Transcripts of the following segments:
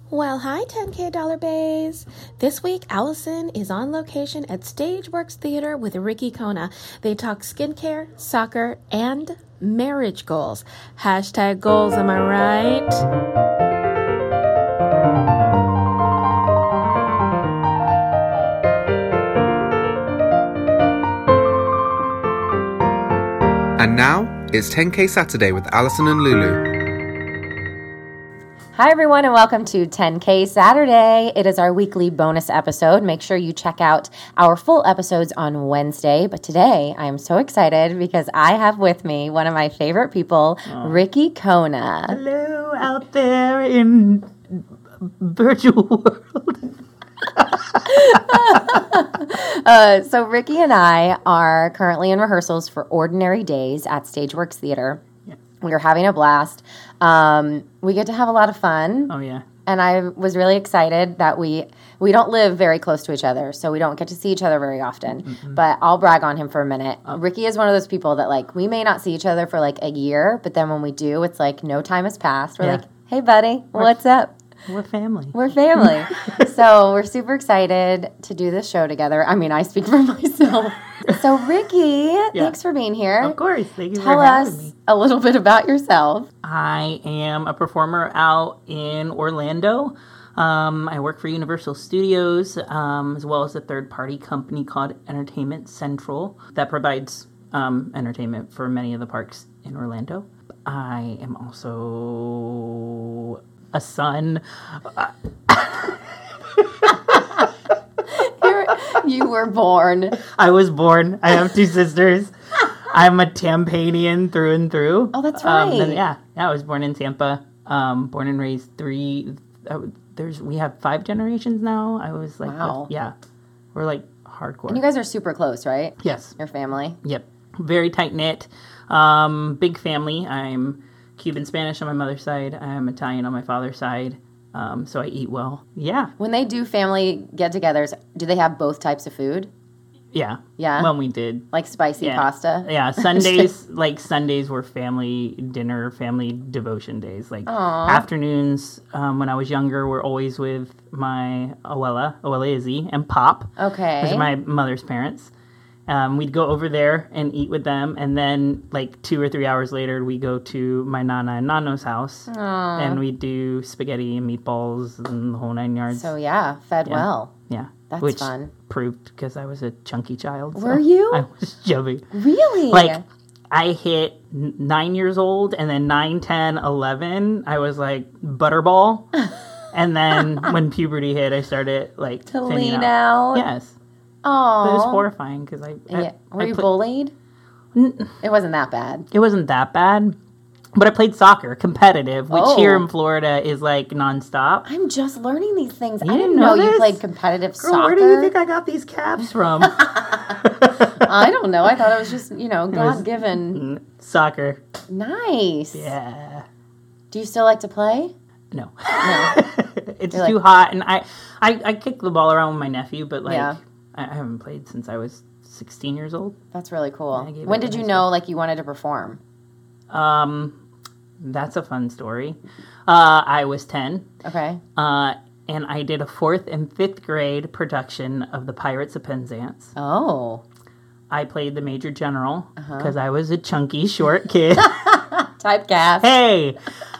Well, hi, 10K Dollar Bays. This week, Allison is on location at Stageworks Theater with Ricky Kona. They talk skincare, soccer, and marriage goals. Hashtag goals, am I right? And now, it's 10K Saturday with Allison and Lulu. Hi, everyone, and welcome to 10K Saturday. It is our weekly bonus episode. Make sure you check out our full episodes on Wednesday. But today, I am so excited because I have with me one of my favorite people, Ricky Kona. Hello out there in virtual world. So Ricky and I are currently in rehearsals for Ordinary Days at Stageworks Theater. We are having a blast. We get to have a lot of fun. Oh, yeah. And I was really excited that we don't live very close to each other, so we don't get to see each other very often. Mm-hmm. But I'll brag on him for a minute. Ricky is one of those people that, like, we may not see each other for, like, a year, but then when we do, it's like no time has passed. We're like, hey, buddy, what's up? We're family. We're family. So we're super excited to do this show together. I mean, I speak for myself. So, Ricky, thanks for being here. Of course. Thank you Tell for having me. us a little bit about yourself. I am a performer out in Orlando. I work for Universal Studios, as well as a third-party company called Entertainment Central that provides entertainment for many of the parks in Orlando. I am also a son. You were born. I was born. I have two sisters. I'm a Tampanian through and through. Oh, that's right. I was born in Tampa. Born and raised we have 5 generations now. I was like, wow. We're like hardcore. And you guys are super close, right? Yes. Your family? Yep. Very tight knit. Big family. I'm Cuban Spanish on my mother's side. I'm Italian on my father's side. So I eat well. Yeah. When they do family get-togethers, do they have both types of food? Yeah. Yeah? When we did. Like spicy pasta? Yeah. Sundays were family dinner, family devotion days. Like afternoons, when I was younger, were always with my Abuela Izzy, and Pop. Okay. Those are my mother's parents. We'd go over there and eat with them, and then like 2 or 3 hours later, we go to my Nana and Nano's house, and we do spaghetti and meatballs and the whole 9 yards. So fed well. Yeah, that's fun. Proved because I was a chunky child. Were you? I was chubby. Really? Like I hit 9 years old, and then 9, 10, 11, I was like butterball, and then when puberty hit, I started like to lean out. Yes. Oh, but it was horrifying because were you bullied? It wasn't that bad. It wasn't that bad, but I played soccer, competitive, which here in Florida is like nonstop. I'm just learning these things. I didn't know you played competitive soccer. Where do you think I got these calves from? I don't know. I thought it was just God-given soccer. Nice. Yeah. Do you still like to play? No. It's too hot, and I kick the ball around with my nephew, but I haven't played since I was 16 years old. That's really cool. When did you know, you wanted to perform? That's a fun story. I was 10. Okay. And I did a 4th and 5th grade production of The Pirates of Penzance. Oh. I played the Major General because I was a chunky, short kid. Typecast. Hey!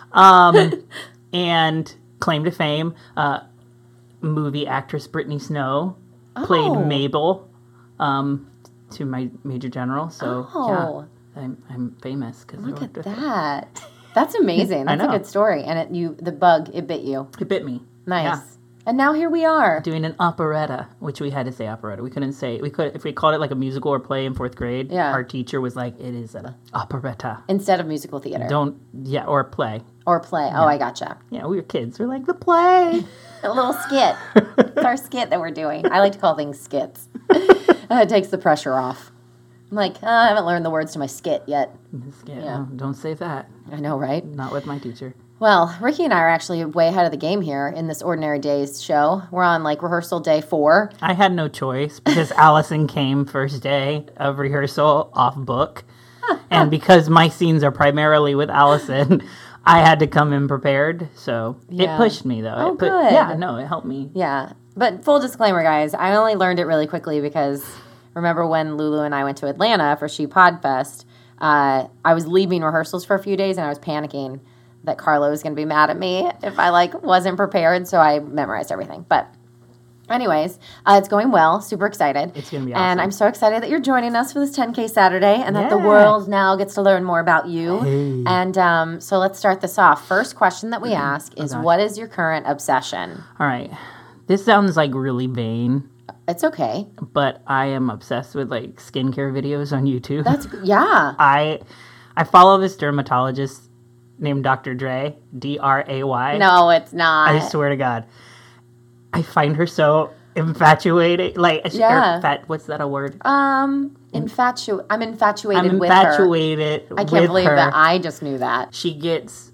And claim to fame, movie actress Brittany Snow played Mabel to my Major General. So, I'm famous. Look at that. That's amazing. That's a good story. And it bit you. It bit me. Nice. Yeah. And now here we are. Doing an operetta, which we had to say operetta. We couldn't say, if we called it like a musical or play in 4th grade, our teacher was like, it is an operetta. Instead of musical theater. Or play. Or play. Oh, I gotcha. Yeah, we were kids. We're like, the play. A little skit. It's our skit that we're doing. I like to call things skits. It takes the pressure off. I'm like, I haven't learned the words to my skit yet. Yeah. Well, don't say that. I know, right? Not with my teacher. Well, Ricky and I are actually way ahead of the game here in this Ordinary Days show. We're on rehearsal day 4. I had no choice because Allison came first day of rehearsal off book. And because my scenes are primarily with Allison, I had to come in prepared, so Yeah. it pushed me though. Oh, It good. Yeah, no, it helped me. Yeah. But full disclaimer, guys, I only learned it really quickly because remember when Lulu and I went to Atlanta for She Podfest, I was leaving rehearsals for a few days and I was panicking that Carla was going to be mad at me if I wasn't prepared, so I memorized everything. But anyways, it's going well. Super excited. It's going to be And awesome. I'm so excited that you're joining us for this 10K Saturday and that the Yeah. world now gets to learn more about you. Hey. And so let's start this off. First question that we ask is, gosh. what is your current obsession? All right. This sounds like really vain, It's okay. but I am obsessed with like skincare videos on YouTube. Yeah. I follow this dermatologist named Dr. Dray, Dray. No, it's not. I swear to God. I find her so infatuated. Yeah. What's that a word? I'm infatuated I'm with her. infatuated I can't with believe her. that I just knew that. She gets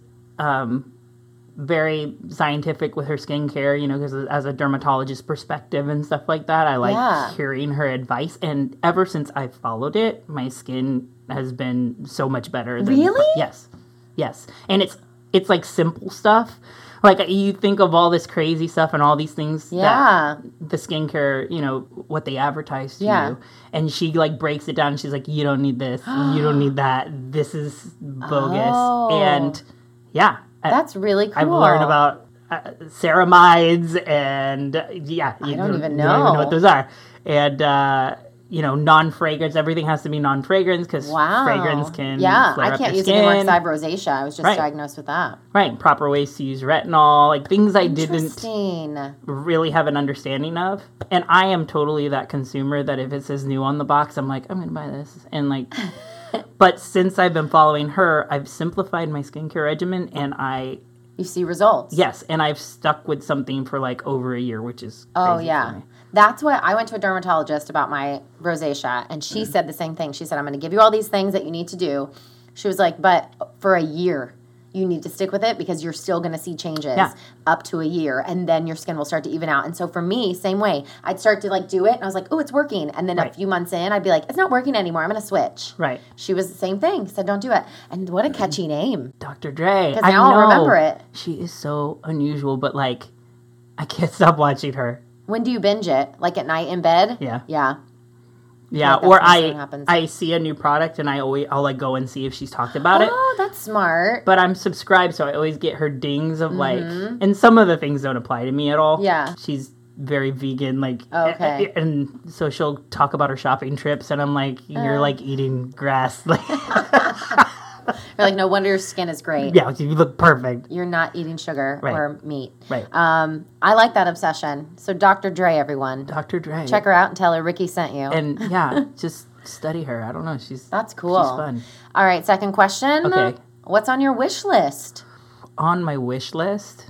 very scientific with her skincare, because as a dermatologist perspective and stuff like that, I like Yeah. hearing her advice. And ever since I followed it, my skin has been so much better. Really? Yes. And it's like simple stuff. Like you think of all this crazy stuff and all these things Yeah. that the skincare, what they advertise to Yeah. you. And she like breaks it down and she's like, you don't need this. You don't need that. This is bogus. Oh. And yeah. That's really cool. I've learned about ceramides and don't even You don't even know. know what those are. And, non-fragrance. Everything has to be non-fragrance because Wow. fragrance can Yeah, flare I up can't your use it anymore skin. because I have rosacea. I was just Right. diagnosed with that. Right. Proper ways to use retinol. Like things I didn't Interesting. really have an understanding of. And I am totally that consumer that if it says new on the box, I'm like, I'm going to buy this. And like, but since I've been following her, I've simplified my skincare regimen and You see results. yes, and I've stuck with something for like over a year, which is Oh, crazy yeah. for me. That's what I went to a dermatologist about my rosacea, and she said the same thing. She said, I'm going to give you all these things that you need to do. She was like, but for a year, you need to stick with it because you're still going to see changes up to a year, and then your skin will start to even out. And so for me, same way. I'd start to do it, and I was like, oh, it's working. And then a few months in, I'd be like, it's not working anymore. I'm going to switch. Right. She was the same thing. Said, don't do it. And what a catchy name. Dr. Dre. 'Cause I now I'll know. remember it. She is so unusual, but like, I can't stop watching her. When do you binge it? Like at night in bed? Yeah. Yeah. Yeah, like or that's when something happens. I see a new product and I'll like go and see if she's talked about it. Oh, that's smart. But I'm subscribed, so I always get her dings of like, and some of the things don't apply to me at all. Yeah. She's very vegan, like, Okay. and so she'll talk about her shopping trips, and I'm like, you're like eating grass, like, You're like, no wonder your skin is great. yeah, you look perfect. You're not eating sugar Right. or meat. Right. I like that obsession. So Dr. Dre, everyone. Dr. Dre. Check her out and tell her Ricky sent you. And yeah, just study her. I don't know. That's cool. She's fun. All right, second question. Okay. What's on your wish list? On my wish list,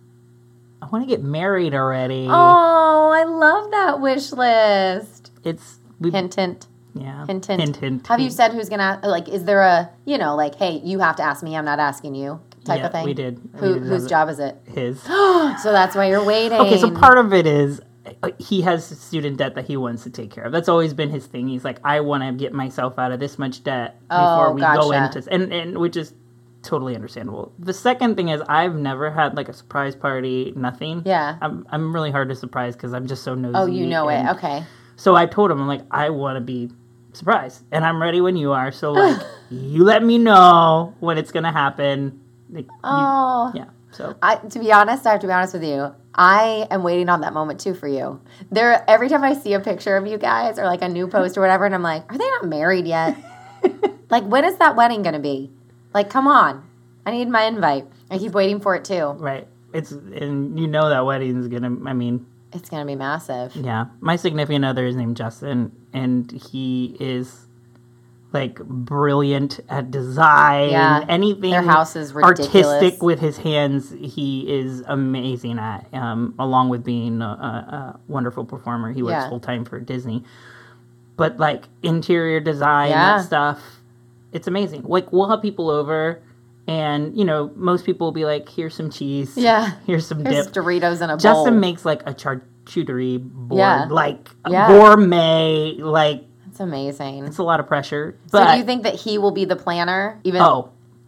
I want to get married already. Oh, I love that wish list. We Hint, hint. yeah. Hint, hint. Hint, hint. Have you said who's going to, like, is there a, hey, you have to ask me, I'm not asking you type Yeah, of thing? we did. We did Whose have job is it? His. So that's why you're waiting. Okay, so part of it is he has student debt that he wants to take care of. That's always been his thing. He's like, I want to get myself out of this much debt before we go gotcha. into, and which is totally understandable. The second thing is I've never had like a surprise party, nothing. Yeah. I'm really hard to surprise because I'm just so nosy. Oh, you know it. and- Okay. So I told him, I'm like, I want to be surprised, and I'm ready when you are. So like, you let me know when it's gonna happen. Like, Oh. yeah. So I have to be honest with you. I am waiting on that moment too for you. Every time I see a picture of you guys or like a new post or whatever, and I'm like, are they not married yet? Like, when is that wedding going to be? Like, come on. I need my invite. I keep waiting for it too. right, and you know that wedding's gonna. I mean, It's going to be massive. yeah, my significant other is named Justin, and he is like brilliant at design. Yeah, anything their house is ridiculous. artistic with his hands. He is amazing at. Along with being a wonderful performer, he works Yeah. full time for Disney. But like interior design, Yeah. that stuff, it's amazing. Like we'll have people over. And, most people will be like, here's some cheese. Yeah. Here's some Here's dip. Doritos in a bowl. Justin makes like a charcuterie board, Yeah. like Yeah. gourmet, like It's amazing. it's a lot of pressure. So But do you think that he will be the planner? Even oh,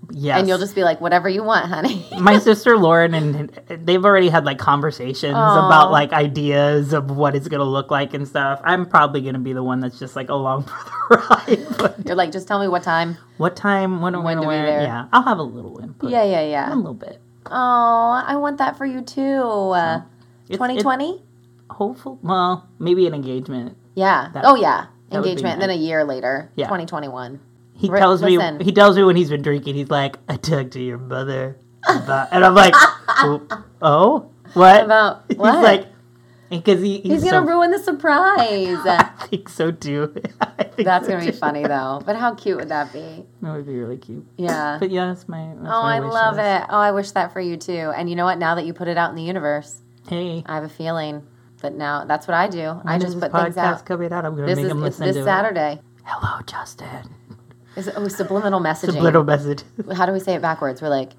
Yes. And you'll just be like, whatever you want, honey. My sister Lauren, and they've already had like conversations about like ideas of what it's going to look like and stuff. I'm probably going to be the one that's just like along for the ride. But You're like, just tell me what time. what time, when to to be wear. there. Yeah, I'll have a little input. Yeah. A little bit. Oh, I want that for you too. 2020? Hopeful. Well, maybe an engagement. Yeah. That- Oh, yeah. that would be Engagement. Then a nice. year later, Yeah. 2021. He Ri- tells listen. me. He tells me when he's been drinking. He's like, "I talked to your mother," about, and I'm like, "Oh, what?" About He's what? like, because he's He's so, going to ruin the surprise. I think so too. That's going to be funny, though. But how cute would that be? That would be really cute. Yeah. But yeah, that's my. Oh, I love it. Oh, I wish that for you, too. And you know what? Now that you put it out in the universe, Hey, I have a feeling that now that's what I do. I when just is put this things podcast out. coming out? I'm gonna This make is him it's listen this to Saturday. it. Hello, Justin. Subliminal messaging. Little message. How do we say it backwards? We're like,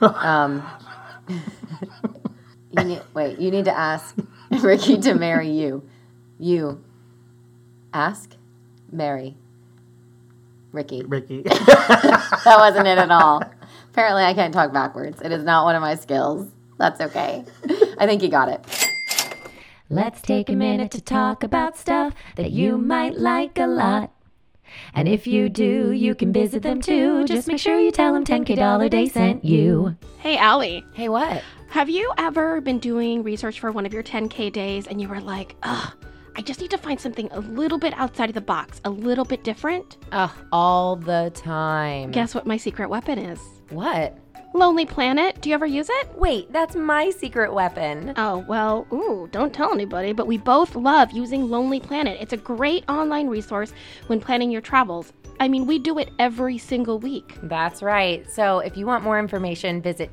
you need to ask Ricky to marry you. You ask, marry Ricky. Ricky. That wasn't it at all. Apparently, I can't talk backwards. It is not one of my skills. That's okay. I think you got it. Let's take a minute to talk about stuff that you might like a lot. And if you do, you can visit them too. Just make sure you tell them $10K Day sent you. Hey, Allie, Hey, what? have you ever been doing research for one of your 10K days and you were like, ugh, I just need to find something a little bit outside of the box, a little bit different? All the time. Guess what my secret weapon is? What? Lonely Planet. Do you ever use it? Wait, that's my secret weapon. Oh, well, don't tell anybody, but we both love using Lonely Planet. It's a great online resource when planning your travels. I mean, we do it every single week. That's right. So if you want more information, visit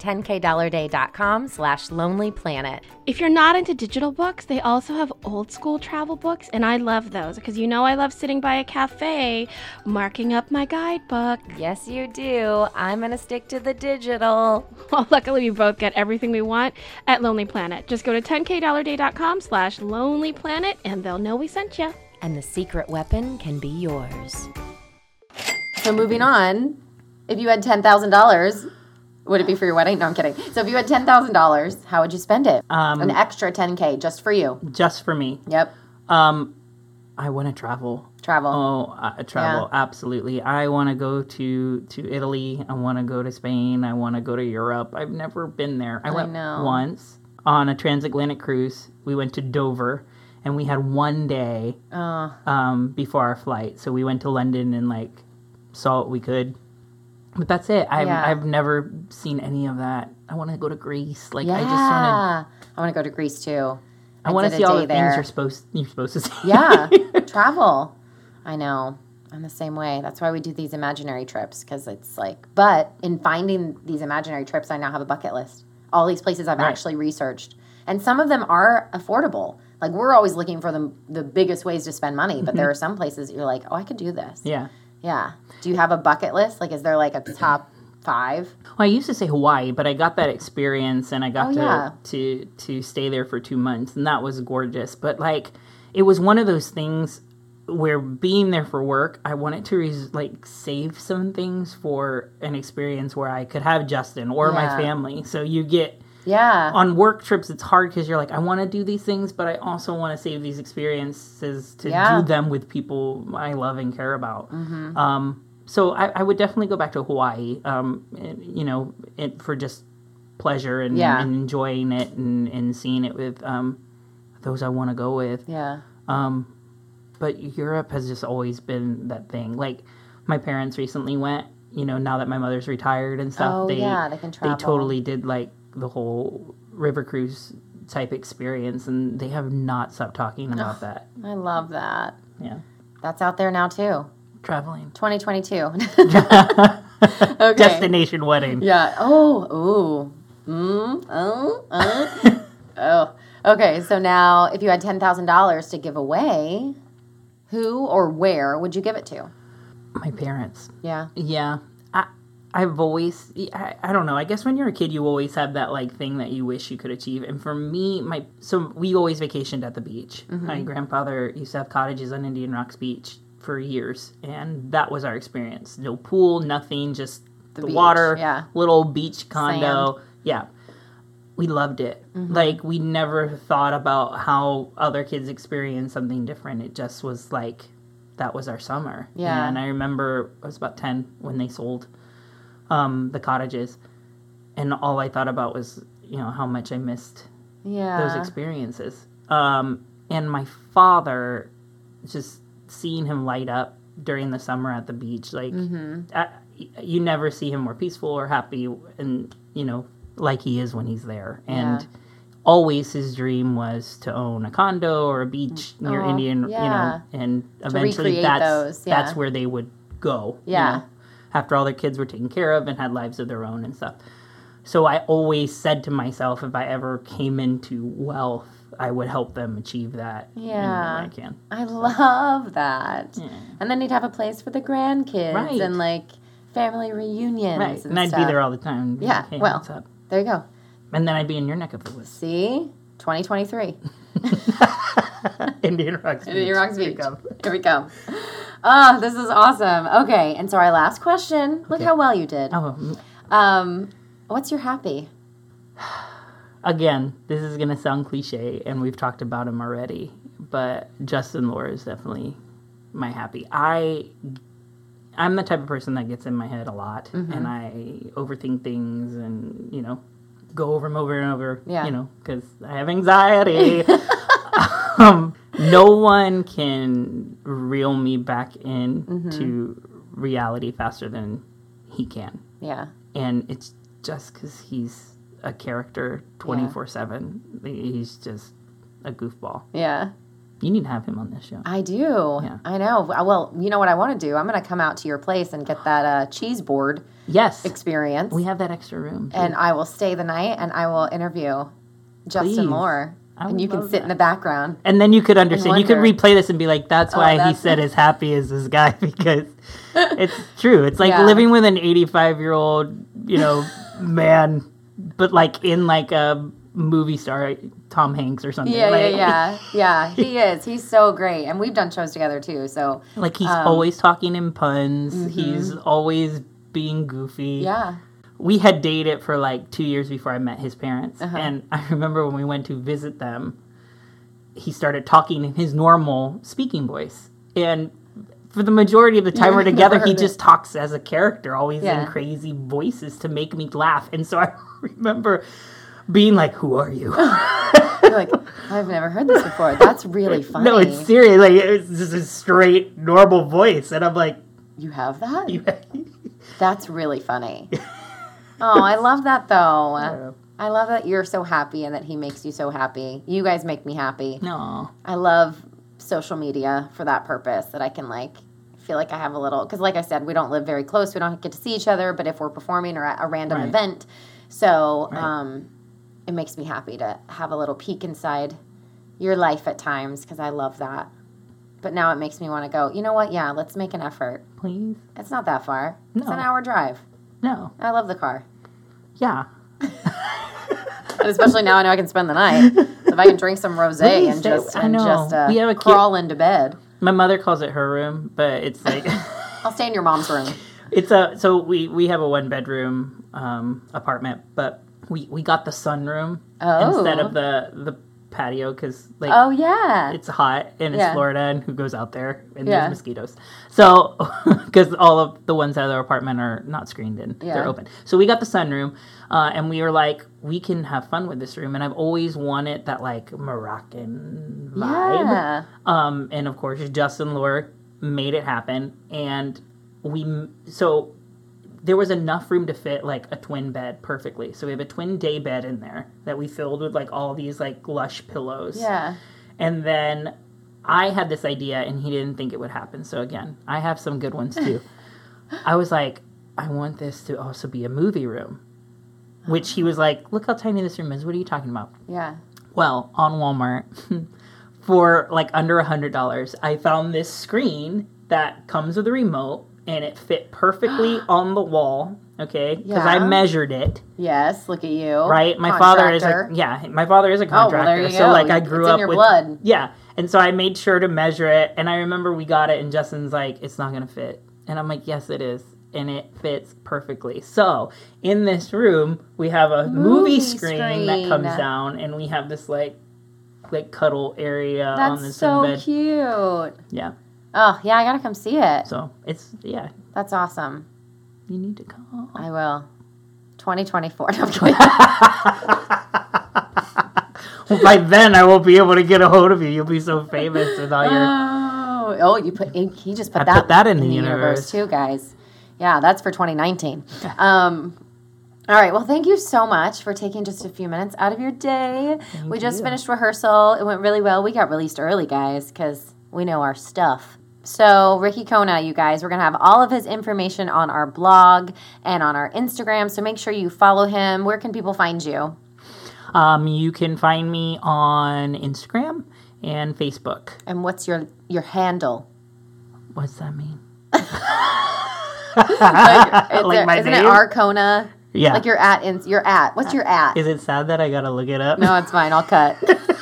10kdollarday.com/lonelyplanet. If you're not into digital books, they also have old school travel books, and I love those because you know I love sitting by a cafe, marking up my guidebook. Yes, you do. I'm going to stick to the digital. Well, luckily we both get everything we want at Lonely Planet. Just go to 10kdollarday.com/lonelyplanet and they'll know we sent you. And the secret weapon can be yours. So moving on, if you had $10,000, would it be for your wedding? No, I'm kidding. So if you had $10,000, how would you spend it? An extra 10K just for you. Just for me. Yep. I want to travel. Travel. Oh, travel, absolutely. I want to go to Italy. I want to go to Spain. I want to go to Europe. I've never been there. I went know. once on a transatlantic cruise. We went to Dover, and we had one day before our flight. So we went to London and like saw what we could. But that's it. I've never seen any of that. I want to go to Greece. Like I just want I want to go to Greece too. I want to did see a all day the there. things you're supposed to see. Yeah, travel. I know. I'm the same way. That's why we do these imaginary trips because it's like, but in finding these imaginary trips, I now have a bucket list. All these places I've actually researched. And some of them are affordable. Like we're always looking for the biggest ways to spend money, but there are some places you're like, oh, I could do this. Yeah. Yeah. Do you have a bucket list? Like, is there like a top 5? Well, I used to say Hawaii, but I got that experience and I got to stay there for 2 months, and that was gorgeous. But like, it was one of those things where being there for work, I wanted to save some things for an experience where I could have Justin or my family. So you get on work trips, it's hard because you're like, I want to do these things, but I also want to save these experiences to do them with people I love and care about. So I would definitely go back to Hawaii, for just pleasure and enjoying it and seeing it with those I want to go with. Yeah. But Europe has just always been that thing. Like, my parents recently went, now that my mother's retired and stuff. They can travel. They totally did, like, the whole river cruise type experience, and they have not stopped talking about that. I love that. Yeah. That's out there now, too. Traveling. 2022. Okay. Destination wedding. Yeah. Okay, so now if you had $10,000 to give away, who or where would you give it to? My parents. Yeah. Yeah. I've always, I don't know, I guess when you're a kid, you always have that, like, thing that you wish you could achieve. And for me, so we always vacationed at the beach. My grandfather used to have cottages on Indian Rocks Beach for years, and that was our experience. No pool, nothing, just The the beach, water, yeah. little beach condo. Yeah. We loved it. Mm-hmm. Like, we never thought about how other kids experience something different. It just was like, that was our summer. Yeah. And I remember I was about 10 when they sold the cottages. And all I thought about was, how much I missed those experiences. And my father, just seeing him light up during the summer at the beach, like, you never see him more peaceful or happy and, like he is when he's there. And always his dream was to own a condo or a beach near Indian, and eventually that's where they would go. Yeah. After all their kids were taken care of and had lives of their own and stuff. So I always said to myself, if I ever came into wealth, I would help them achieve that. Yeah. I can. I love that. Yeah. And then you'd have a place for the grandkids and like family reunions. Right. And I'd be there all the time. Yeah. Hey, well, what's up? There you go. And then I'd be in your neck of the woods. See? 2023. Indian Rocks Beach. Indian Rocks Beach. Here we go. Oh, this is awesome. Okay. And so our last question. Look how well you did. What's your happy? Again, this is going to sound cliche, and we've talked about him already, but Justin Lore is definitely my happy. I'm the type of person that gets in my head a lot, and I overthink things and, go over them over and over, because I have anxiety. No one can reel me back into reality faster than he can. Yeah. And it's just because he's a character 24/7. He's just a goofball. Yeah. You need to have him on this show. I do. Yeah. I know. Well, you know what I want to do? I'm going to come out to your place and get that cheese board experience. We have that extra room. And I will stay the night and I will interview Justin Lore. And you can sit in the background. And then you could understand. You could replay this and be like, that's why he said as happy as this guy, because it's true. It's like living with an 85-year-old, man, but like in like a movie star, Tom Hanks or something. Yeah, he is. He's so great. And we've done shows together too. So like he's always talking in puns. He's always being goofy. Yeah. We had dated for like 2 years before I met his parents. And I remember when we went to visit them, he started talking in his normal speaking voice. And for the majority of the time we're together, he just talks as a character, always in crazy voices to make me laugh. And so I remember being like, who are you? You're like, I've never heard this before. That's really funny. No, it's serious. Like, it's just a straight, normal voice. And I'm like, you have that? That's really funny. Oh, I love that, though. Yeah. I love that you're so happy and that he makes you so happy. You guys make me happy. No. I love social media for that purpose, that I can, feel like I have a little... Because, like I said, we don't live very close. We don't get to see each other, but if we're performing or at a random event. So, it makes me happy to have a little peek inside your life at times, because I love that. But now it makes me want to go, you know what? Yeah, let's make an effort. Please? It's not that far. No. It's an hour drive. No. I love the car. Yeah. And especially now I know I can spend the night. So if I can drink some rosé and just we have a crawl into bed. My mother calls it her room, but it's like... I'll stay in your mom's room. So we have a 1-bedroom apartment, but we got the sunroom instead of the patio, because it's hot and it's Florida, and who goes out there, and there's mosquitoes. So because all of the ones out of our apartment are not screened in, they're open. So we got the sunroom, and we were like, we can have fun with this room. And I've always wanted that like Moroccan vibe. And of course Justin Lore made it happen. And there was enough room to fit like a twin bed perfectly. So we have a twin day bed in there that we filled with like all these like lush pillows. Yeah. And then I had this idea and he didn't think it would happen. So again, I have some good ones too. I was like, I want this to also be a movie room. Which he was like, look how tiny this room is. What are you talking about? Yeah. Well, on Walmart, for like under $100, I found this screen that comes with a remote. And it fit perfectly on the wall, okay? Because I measured it. Yes, look at you. Right? My father is a contractor. Oh, well, there you go. So like I grew up in your with blood. Yeah. And so I made sure to measure it, and I remember we got it and Justin's like, it's not going to fit. And I'm like, yes it is. and it fits perfectly. So in this room, we have a movie screen that comes down, and we have this like cuddle area on this so bed. Cute. Yeah. Oh yeah, I gotta come see it. So it's That's awesome. You need to come. I will. 2024. No, I'm kidding. Well, by then I won't be able to get a hold of you. You'll be so famous with all your. He just put put that in the universe too, guys. Yeah, that's for 2019. All right. Well, thank you so much for taking just a few minutes out of your day. We just finished rehearsal. It went really well. We got released early, guys, because we know our stuff. So, Ricky Kona, you guys, we're going to have all of his information on our blog and on our Instagram. So make sure you follow him. Where can people find you? You can find me on Instagram and Facebook. And what's your handle? What's that mean? Isn't it Arcona? Yeah. Like your at. What's your at? Is it sad that I gotta look it up? No, it's fine. I'll cut.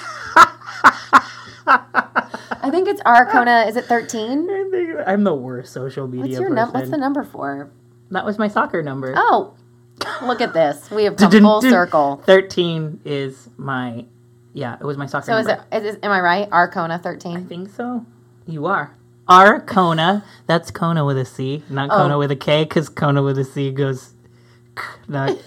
I think it's Arcona. Is it 13? I'm the worst social media person. What's the number for? That was my soccer number. Oh, look at this. We have come full circle. 13 is my... Yeah, it was my soccer number. So am I right? Arcona 13? I think so. You are. Arcona. That's Kona with a C, not Kona with a K, because Kona with a C goes... Not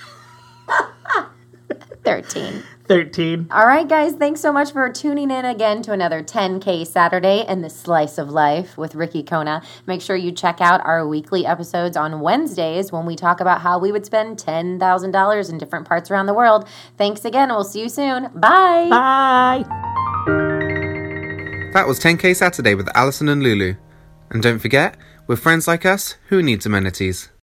13. 13. All right, guys. Thanks so much for tuning in again to another 10K Saturday and the Slice of Life with Ricky Kona. Make sure you check out our weekly episodes on Wednesdays when we talk about how we would spend $10,000 in different parts around the world. Thanks again. We'll see you soon. Bye. Bye. That was 10K Saturday with Alison and Lulu. And don't forget, with friends like us, who needs amenities?